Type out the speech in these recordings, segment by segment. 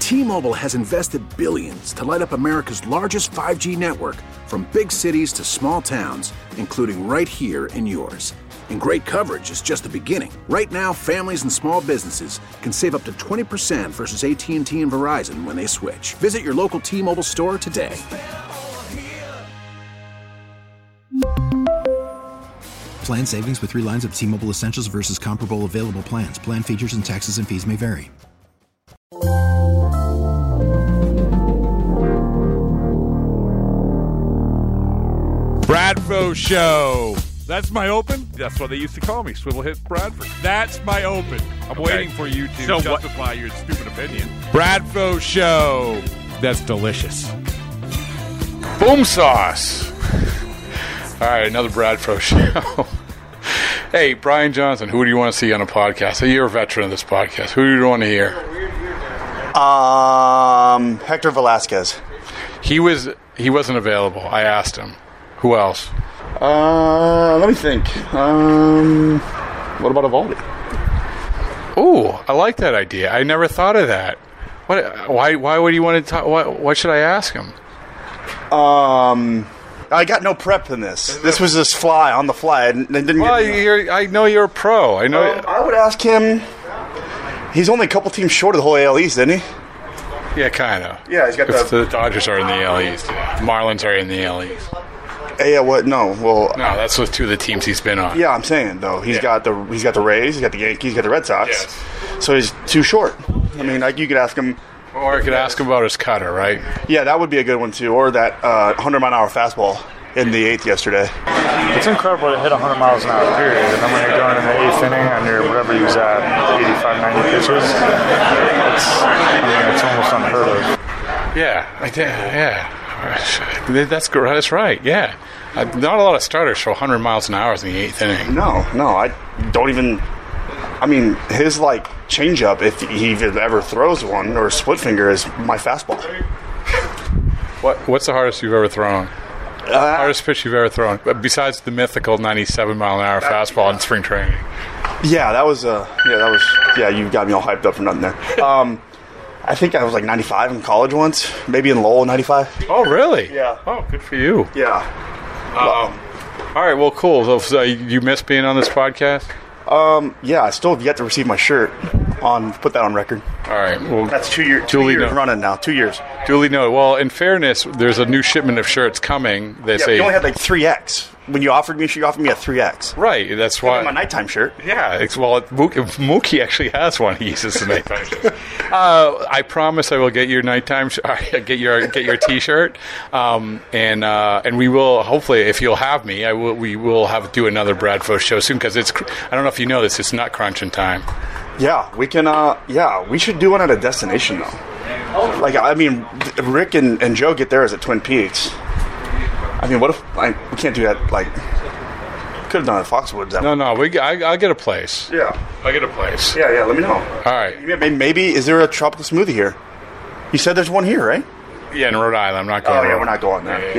T-Mobile has invested billions to light up America's largest 5G network, from big cities to small towns, including right here in yours. And great coverage is just the beginning. Right now, families and small businesses can save up to 20% versus AT&T and Verizon when they switch. Visit your local T-Mobile store today. Plan savings with 3 lines of T-Mobile Essentials versus comparable available plans. Plan features and taxes and fees may vary. Bradfo Show. That's my open? That's what they used to call me, Swivel Hit Bradford. That's my open. I'm waiting for you to justify your stupid opinion. Bradfo Show. That's delicious. Boom sauce. All right, another Bradfo Show. Hey, Brian Johnson, who do you want to see on a podcast? You're a veteran of this podcast. Who do you want to hear? Hector Velasquez. He wasn't available. I asked him. Who else? Let me think. What about Evaldi? Oh, I like that idea. I never thought of that. Why would you want to talk? Why should I ask him? I got no prep in this. This was just fly on the fly. I know you're a pro. I know. I would ask him. He's only a couple teams short of the whole AL East, isn't he? Yeah, kind of. Yeah, he's got the Dodgers are in the AL East. The Marlins are in the AL East. What? No. Well, no, that's with 2 of the teams he's been on. Yeah, I'm saying though he's got the Rays, he's got the Yankees, he's got the Red Sox. Yes. So he's too short. I mean, you could ask him. Or I could ask him about his cutter, right? Yeah, that would be a good one too. Or that 100-mile-an-hour fastball in the 8th yesterday. It's incredible to hit 100 miles an hour, period. And then when you're going in the 8th inning on your whatever he was at, 85, 90 pitches, it's almost unheard of. Yeah, that's right. Yeah, not a lot of starters for 100 miles an hour in the 8th inning. No, I don't even. I mean, his changeup, if he ever throws one, or split finger, is my fastball. What's the hardest you've ever thrown? Hardest pitch you've ever thrown, besides the mythical 97-mile-an-hour fastball in spring training? Yeah, that was. You got me all hyped up for nothing there. I think I was 95 in college once, maybe in Lowell, 95. Oh, really? Yeah. Oh, good for you. Yeah. All right, well, cool. So you miss being on this podcast? Yeah, I still have yet to receive my shirt. Put that on record. All right. Well, that's 2 years. 2 years running now. 2 years. Duly noted. Well, in fairness, there's a new shipment of shirts coming. You only had 3X. When you offered me a 3X. Right. That's why. My nighttime shirt. Yeah. Mookie actually has one. He uses the nighttime shirt. I promise I will get your nighttime. Get your T-shirt. And we will, hopefully, if you'll have me, we will do another Bradfo show soon, because I don't know if you know this. It's nut crunching time. Yeah, we can. We should do one at a destination though. Rick and Joe get theirs at Twin Peaks. What if we can't do that? Could have done it at Foxwoods. I'll get a place. Yeah, I'll get a place. Yeah. Let me know. All right. Maybe is there a tropical smoothie here? You said there's one here, right? Yeah, in Rhode Island. I'm not going. Oh yeah, we're not going there.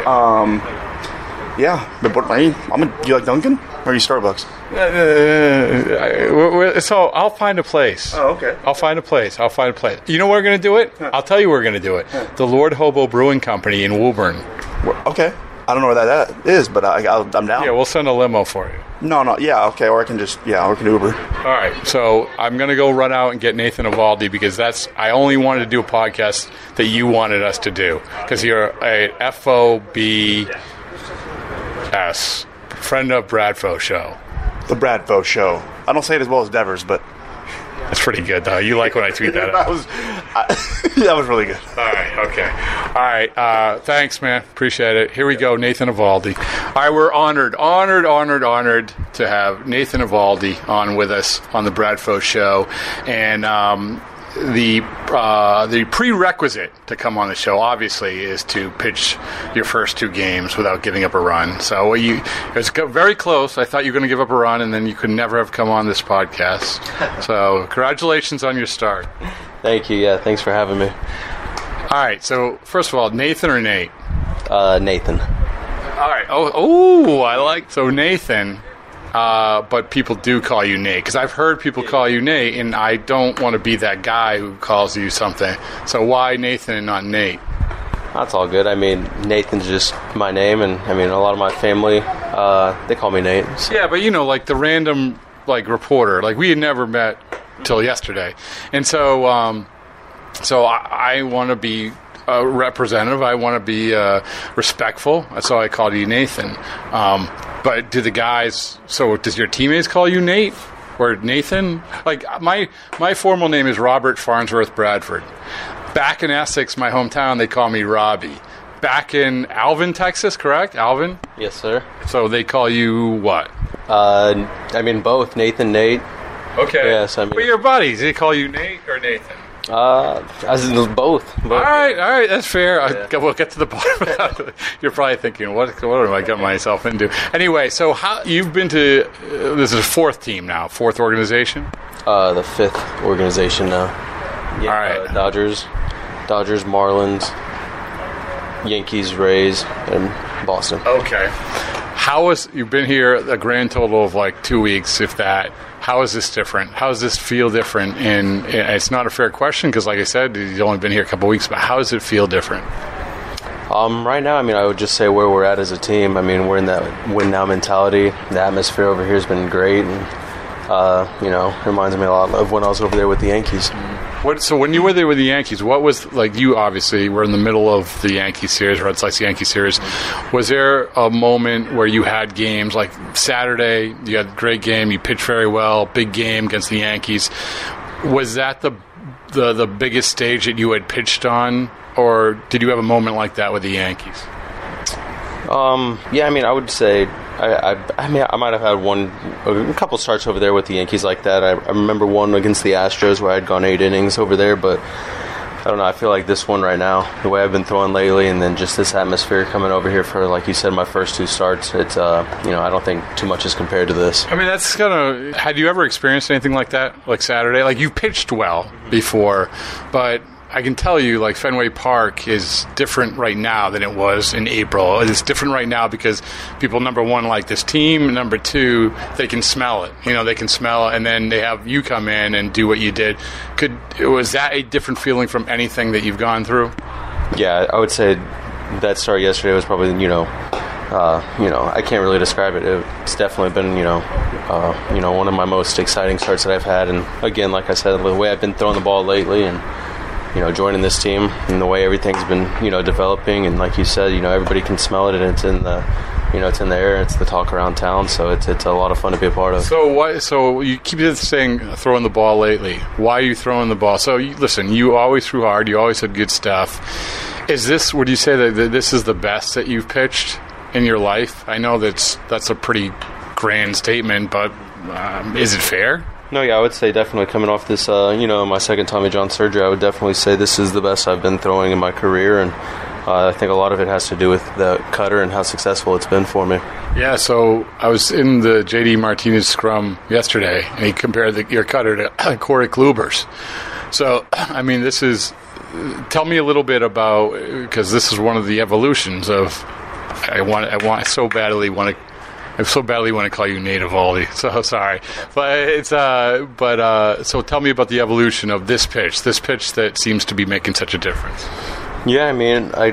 Yeah. But do you like Dunkin' or are you Starbucks? So I'll find a place. Oh, okay. I'll find a place. You know where we're going to do it? I'll tell you where we're going to do it. The Lord Hobo Brewing Company in Woburn. Okay. I don't know where that is, but I'm down. Yeah, we'll send a limo for you. No. Yeah, okay. Or I can Uber. All right. So I'm going to go run out and get Nathan Evaldi, because I only wanted to do a podcast that you wanted us to do, because you're a FOBS, friend of Bradfo Show. The Bradfo Show. I don't say it as well as Devers, but that's pretty good, though. You like when I tweet that out. That was really good. All right, okay. All right, thanks, man. Appreciate it. Here we go, Nathan Evaldi. All right, we're honored to have Nathan Evaldi on with us on the Bradfo Show. And the prerequisite to come on the show, obviously, is to pitch your first 2 games without giving up a run. So it was very close. I thought you were going to give up a run, and then you could never have come on this podcast. So congratulations on your start. Thank you. Yeah, thanks for having me. All right. So first of all, Nathan or Nate? Nathan. All right. Oh, I like. So Nathan. but people do call you Nate, because I've heard people call you Nate, and I don't want to be that guy who calls you something. So why Nathan and not Nate? That's all good. I mean, Nathan's just my name, and I mean, a lot of my family, they call me Nate. So. Yeah, but like the random reporter, we had never met till yesterday, and so I want to be representative. I want to be respectful. That's why I called you Nathan. But do the guys? So does your teammates call you Nate or Nathan? My formal name is Robert Farnsworth Bradford. Back in Essex, my hometown, they call me Robbie. Back in Alvin, Texas, correct? Alvin? Yes, sir. So they call you what? I mean, both. Nathan, Nate. Okay. Yes, I mean. But your buddies, they call you Nate or Nathan? As in both. All right, that's fair. Yeah. We'll get to the bottom of it. You're probably thinking, what am I getting myself into? Anyway, so how you've been to, this is a fourth team now, fourth organization? The fifth organization now. Yeah, all right. Dodgers, Marlins, Yankees, Rays, and Boston. Okay. You've been here a grand total of 2 weeks, if that. How is this different? How does this feel different? And it's not a fair question because, like I said, you've only been here a couple of weeks, but how does it feel different? Right now, I mean, I would just say where we're at as a team. I mean, we're in that win-now mentality. The atmosphere over here has been great, and, reminds me a lot of when I was over there with the Yankees. So when you were there with the Yankees, what was, you obviously were in the middle of the Yankee series, Red Sox Yankee series. Was there a moment where you had games, like Saturday, you had a great game, you pitched very well, big game against the Yankees. Was that the biggest stage that you had pitched on, or did you have a moment like that with the Yankees? Yeah, I mean, I would say I might have had a couple starts over there with the Yankees like that. I remember one against the Astros where I'd gone 8 innings over there, but I don't know. I feel like this one right now, the way I've been throwing lately, and then just this atmosphere coming over here for, like you said, my first 2 starts, it's, I don't think too much is compared to this. I mean, that's kind of, had you ever experienced anything like that, like Saturday? You pitched well before, but I can tell you, Fenway Park is different right now than it was in April. It's different right now because people, number one, like this team. Number two, they can smell it. They can smell it, and then they have you come in and do what you did. Was that a different feeling from anything that you've gone through? Yeah, I would say that start yesterday was probably, I can't really describe it. It's definitely been, one of my most exciting starts that I've had. And again, like I said, the way I've been throwing the ball lately and joining this team and the way everything's been, developing, and like you said, everybody can smell it, and it's in the, it's in the air, it's the talk around town, so it's a lot of fun to be a part of. So you keep saying throwing the ball lately. Why are you throwing the ball? So listen, you always threw hard, you always had good stuff. Would you say that this is the best that you've pitched in your life? I know that's a pretty grand statement, but is it fair? No, yeah, I would say definitely coming off this, my second Tommy John surgery, I would definitely say this is the best I've been throwing in my career, and I think a lot of it has to do with the cutter and how successful it's been for me. Yeah, so I was in the J.D. Martinez scrum yesterday, and he compared your cutter to Corey Kluber's. So, I mean, tell me a little bit about, because this is one of the evolutions of, I so badly want to call you Nate Eovaldi. So sorry, but so tell me about the evolution of this pitch that seems to be making such a difference. Yeah, I mean, I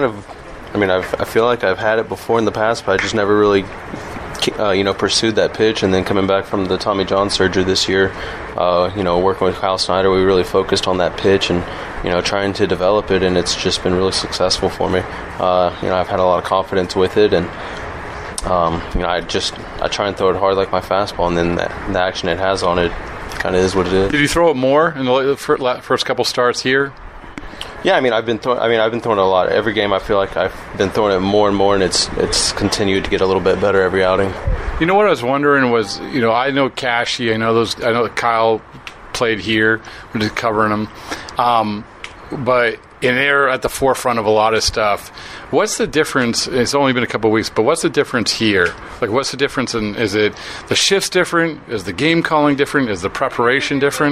feel like I've had it before in the past, but I just never really, pursued that pitch. And then coming back from the Tommy John surgery this year, working with Kyle Snyder, we really focused on that pitch and, trying to develop it, and it's just been really successful for me. I've had a lot of confidence with it, and I try and throw it hard like my fastball, and then the action it has on it kind of is what it is. Did you throw it more in the first couple starts here? Yeah, I mean, I've been throwing it a lot. Every game, I feel like I've been throwing it more and more, and it's continued to get a little bit better every outing. You know what I was wondering was, I know Cashy, I know Kyle played here, we're just covering him, but they're at the forefront of a lot of stuff. What's the difference? It's only been a couple of weeks, but what's the difference here? What's the difference? Is it the shifts different? Is the game calling different? Is the preparation different?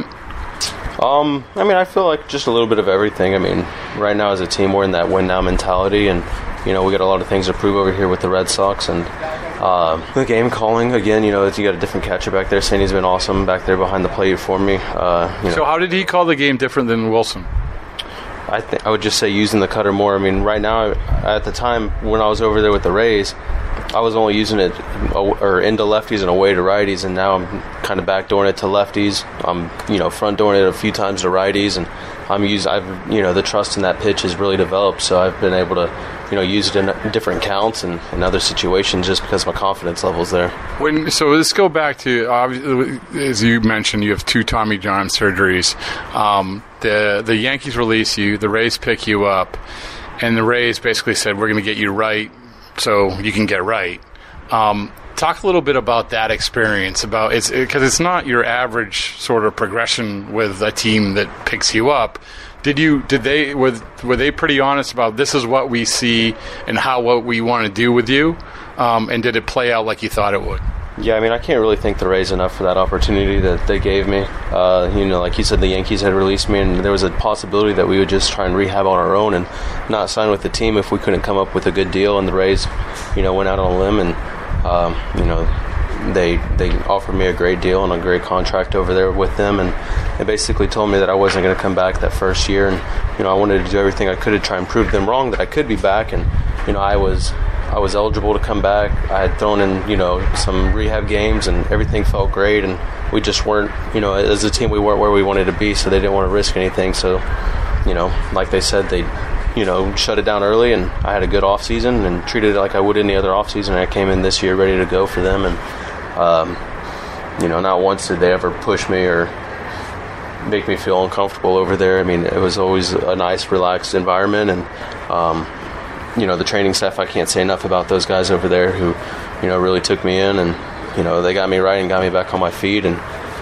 I feel like just a little bit of everything. I mean, right now as a team, we're in that win-now mentality, and, we got a lot of things to prove over here with the Red Sox, and, The game calling, again, you got a different catcher back there. Sandy's been awesome back there behind the plate for me. So how did he call the game different than Wilson? I would just say using the cutter more. I mean, right now, at the time when I was over there with the Rays, I was only using it into lefties and away to righties, and now I'm kind of backdooring it to lefties. I'm, front dooring it a few times to righties, and the trust in that pitch has really developed. So I've been able to, use it in different counts and in other situations just because my confidence level's there. So let's go back to, as you mentioned, you have 2 Tommy John surgeries. The Yankees release you, the Rays pick you up, and the Rays basically said, we're going to get you right so you can get right. Talk a little bit about that experience, because it's not your average sort of progression with a team that picks you up. Were they pretty honest about this is what we see and what we want to do with you? And did it play out like you thought it would? Yeah, I mean, I can't really thank the Rays enough for that opportunity that they gave me. Like you said, the Yankees had released me, and there was a possibility that we would just try and rehab on our own and not sign with the team if we couldn't come up with a good deal. And the Rays, went out on a limb and, they offered me a great deal and a great contract over there with them, and they basically told me that I wasn't going to come back that first year, and I wanted to do everything I could to try and prove them wrong that I could be back, and I was eligible to come back. I had thrown in some rehab games, and everything felt great, and we just weren't as a team we weren't where we wanted to be, so they didn't want to risk anything. So like they said, they shut it down early, and I had a good off season and treated it like I would any other off season. I came in this year ready to go for them, and not once did they ever push me or make me feel uncomfortable over there. I mean, it was always a nice, relaxed environment, and the training staff, I can't say enough about those guys over there who really took me in, and they got me right and got me back on my feet, and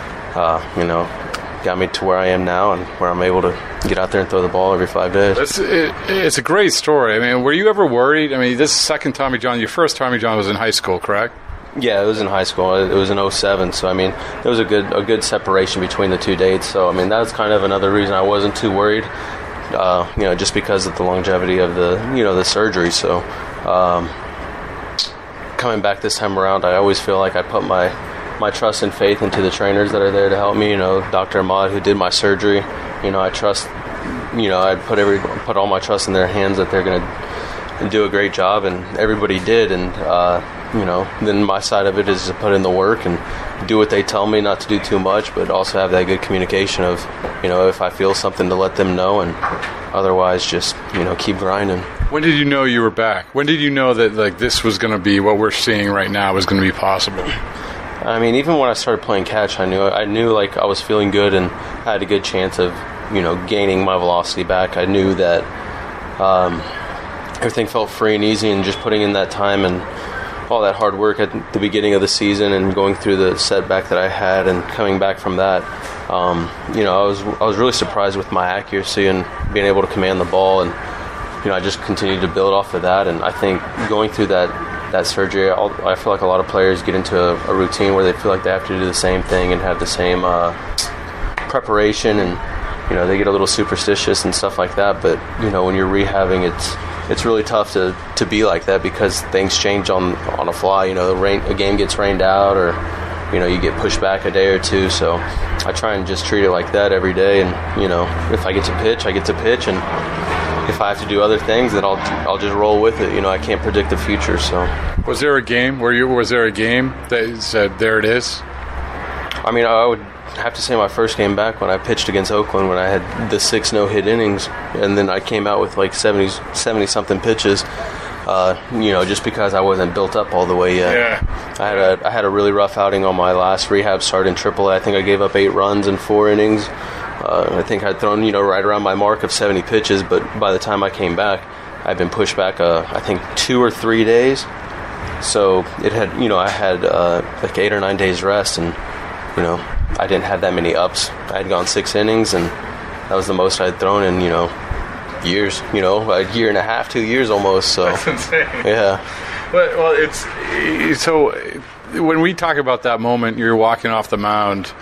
got me to where I am now and where I'm able to get out there and throw the ball every 5 days. It's a great story. I mean, were you ever worried? I mean, this second Tommy John, your first Tommy John was in high school, correct? Yeah, it was in high school. It was in 2007, so I mean, there was a good separation between the 2 dates. So I mean, that was kind of another reason I wasn't too worried. Just because of the longevity of the surgery. So coming back this time around, I always feel like I put my trust and faith into the trainers that are there to help me. Dr. Ahmad, who did my surgery. I trust. I put all my trust in their hands that they're going to do a great job, and everybody did. And then my side of it is to put in the work and do what they tell me, not to do too much, but also have that good communication of, if I feel something to let them know, and otherwise just, keep grinding. When did you know you were back? When did you know that this was going to be what we're seeing right now was going to be possible? I mean, even when I started playing catch, I knew like I was feeling good and had a good chance of, gaining my velocity back. I knew that everything felt free and easy, and just putting in that time and all that hard work at the beginning of the season and going through the setback that I had and coming back from that, I was really surprised with my accuracy and being able to command the ball, and I just continued to build off of that. And I think going through that surgery, I feel like a lot of players get into a routine where they feel like they have to do the same thing and have the same preparation, and they get a little superstitious and stuff like that. But when you're rehabbing, it's really tough to be like that, because things change on a fly. A game gets rained out, or you get pushed back a day or two. So I try and just treat it like that every day. And if I get to pitch, I get to pitch, and if I have to do other things, then I'll just roll with it. I can't predict the future. So was there a game that you said there it is? I mean, I would have to say my first game back when I pitched against Oakland, when I had the 6 no-hit innings, and then I came out with like 70-something pitches, just because I wasn't built up all the way yet. Yeah. I had a really rough outing on my last rehab start in AAA. I think I gave up 8 runs in 4 innings. I think I'd thrown, right around my mark of 70 pitches, but by the time I came back, I'd been pushed back, I think 2 or 3 days. So it had, I had like 8 or 9 days rest, and, I didn't have that many ups. I had gone 6 innings, and that was the most I'd thrown in, years, a year and a half, 2 years almost. So that's insane. Yeah. Well, it's so when we talk about that moment, you're walking off the mound,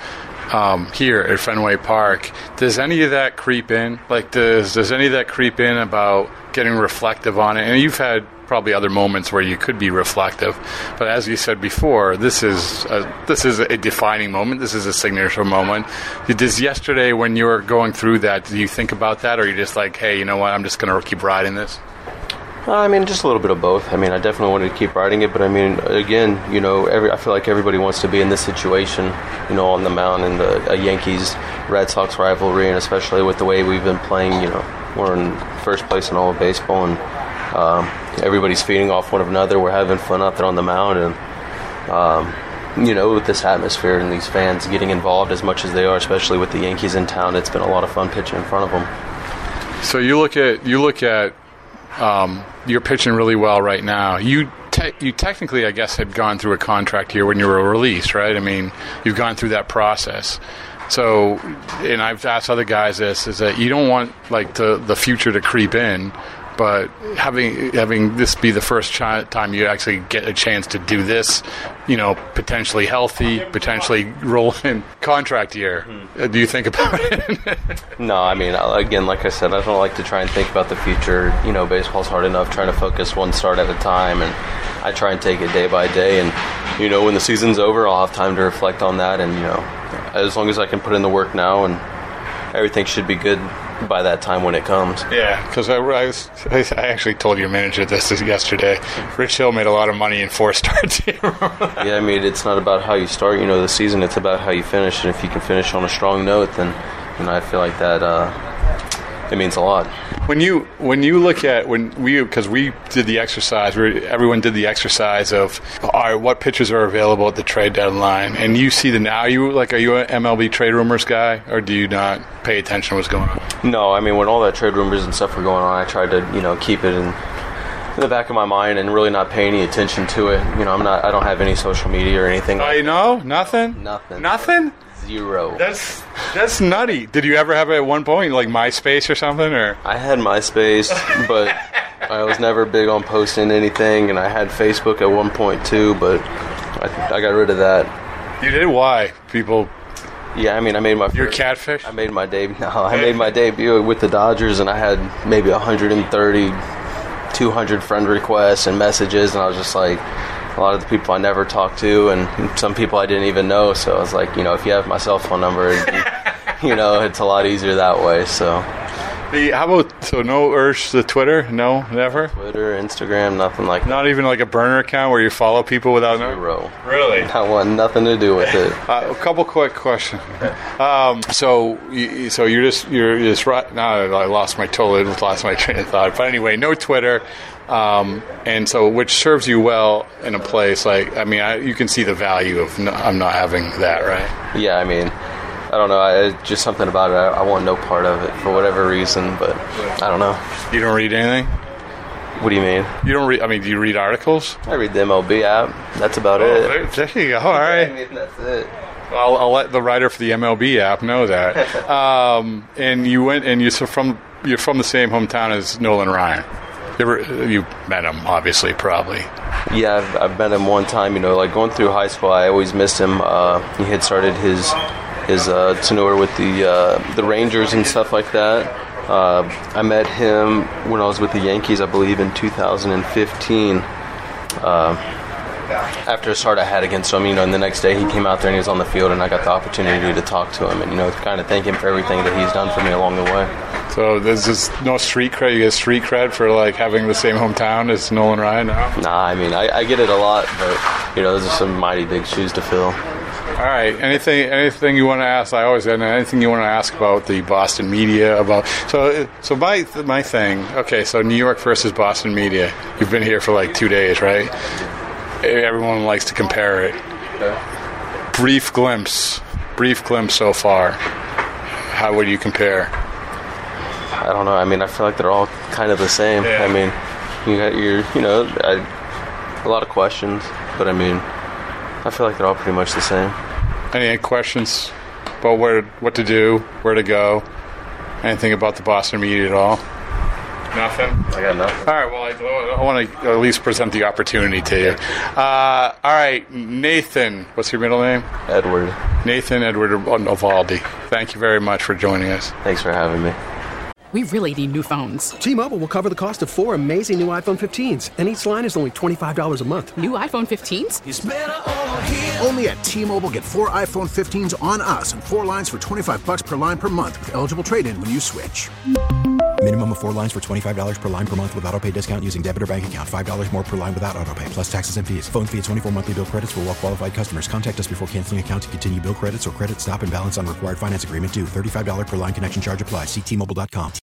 here at Fenway Park. Does any of that creep in? Like, does any of that creep in about getting reflective on it? And you've had probably other moments where you could be reflective, but as you said before, this is a defining moment. This is a signature moment. Does yesterday, when you were going through that, do you think about that, or are you just like, hey, you know what, I'm just going to keep riding this? I mean, just a little bit of both. I mean, I definitely wanted to keep riding it, but I mean, again, you know, I feel like everybody wants to be in this situation, you know, on the mound in the Yankees-Red Sox rivalry, and especially with the way we've been playing, you know, we're in first place in all of baseball, and everybody's feeding off one another. We're having fun out there on the mound, and you know, with this atmosphere and these fans getting involved as much as they are, especially with the Yankees in town, it's been a lot of fun pitching in front of them. So you look at you're pitching really well right now. You technically, I guess, had gone through a contract year when you were released, right? I mean, you've gone through that process. So, and I've asked other guys this, is that you don't want like the future to creep in, but having this be the first time you actually get a chance to do this, you know, potentially healthy, potentially roll in contract year. Do you think about it? No, I mean, again, like I said, I don't like to try and think about the future. You know, baseball's hard enough trying to focus one start at a time, and I try and take it day by day. And, you know, when the season's over, I'll have time to reflect on that. And, you know, as long as I can put in the work now, and everything should be good by that time when it comes. Yeah, because I actually told your manager this yesterday. Rich Hill made a lot of money in 4 starts. Yeah, I mean, it's not about how you start, you know, the season. It's about how you finish, and if you can finish on a strong note, then, you know, I feel like that it means a lot. When you look at because we did the exercise, everyone did the exercise of what pitchers are available at the trade deadline, and you see are you an MLB trade rumors guy, or do you not pay attention to what's going on? No, I mean, when all that trade rumors and stuff were going on, I tried to, you know, keep it in the back of my mind and really not pay any attention to it. You know, I don't have any social media or anything. Oh, you know, nothing. Zero. That's nutty. Did you ever have it at one point, like MySpace or something? Or I had MySpace, but I was never big on posting anything, and I had Facebook at one point too, but I got rid of that. You did? Why? People... Yeah, I mean, I made my... You're catfish? I made my debut with the Dodgers, and I had maybe 130, 200 friend requests and messages, and I was just like... A lot of the people I never talked to, and some people I didn't even know. So I was like, you know, if you have my cell phone number, you know, it's a lot easier that way. So, no urge to Twitter? No, never. Twitter, Instagram, nothing like that. Not even like a burner account where you follow people without Zero. Really? I want nothing to do with it. A couple quick questions. So you're just right now. I lost my train of thought. But anyway, no Twitter. And so, which serves you well in a place like, I mean, you can see the value of I'm not having that, right? Yeah, I mean, I don't know. Just something about it. I want no part of it for whatever reason, but I don't know. You don't read anything? What do you mean? You don't read? I mean, do you read articles? I read the MLB app. That's about it. There you go. All right. I mean, that's it. I'll let the writer for the MLB app know that. And you went, and you're from the same hometown as Nolan Ryan. You met him, obviously, probably. Yeah, I've met him one time. You know, like going through high school, I always missed him. He had started his tenure with the Rangers and stuff like that. I met him when I was with the Yankees, I believe, in 2015. After a start I had against him, you know, and the next day he came out there and he was on the field, and I got the opportunity to talk to him and, you know, kind of thank him for everything that he's done for me along the way. So there's just no street cred? You get street cred for, like, having the same hometown as Nolan Ryan now? Nah, I mean, I get it a lot, but, you know, those are some mighty big shoes to fill. All right. Anything you want to ask? Anything you want to ask about the Boston media? So my thing. Okay, so New York versus Boston media. You've been here for like 2 days, right? Everyone likes to compare it. Okay. Brief glimpse so far. How would you compare? I don't know. I mean, I feel like they're all kind of the same. Yeah. I mean, you got a lot of questions, but I mean, I feel like they're all pretty much the same. Any questions about what to do, where to go? Anything about the Boston media at all? Nothing? I got nothing. All right, well, I want to at least present the opportunity to you. All right, Nathan, what's your middle name? Edward. Nathan Edward Ovaldi. Thank you very much for joining us. Thanks for having me. We really need new phones. T-Mobile will cover the cost of 4 amazing new iPhone 15s, and each line is only $25 a month. New iPhone 15s? It's better over here. Only at T-Mobile, get 4 iPhone 15s on us and 4 lines for $25 per line per month with eligible trade-in when you switch. Minimum of 4 lines for $25 per line per month with autopay discount using debit or bank account. $5 more per line without autopay, plus taxes and fees. Phone fee at 24 monthly bill credits for well-qualified customers. Contact us before canceling account to continue bill credits or credit stop and balance on required finance agreement due. $35 per line connection charge applies. See T-Mobile.com.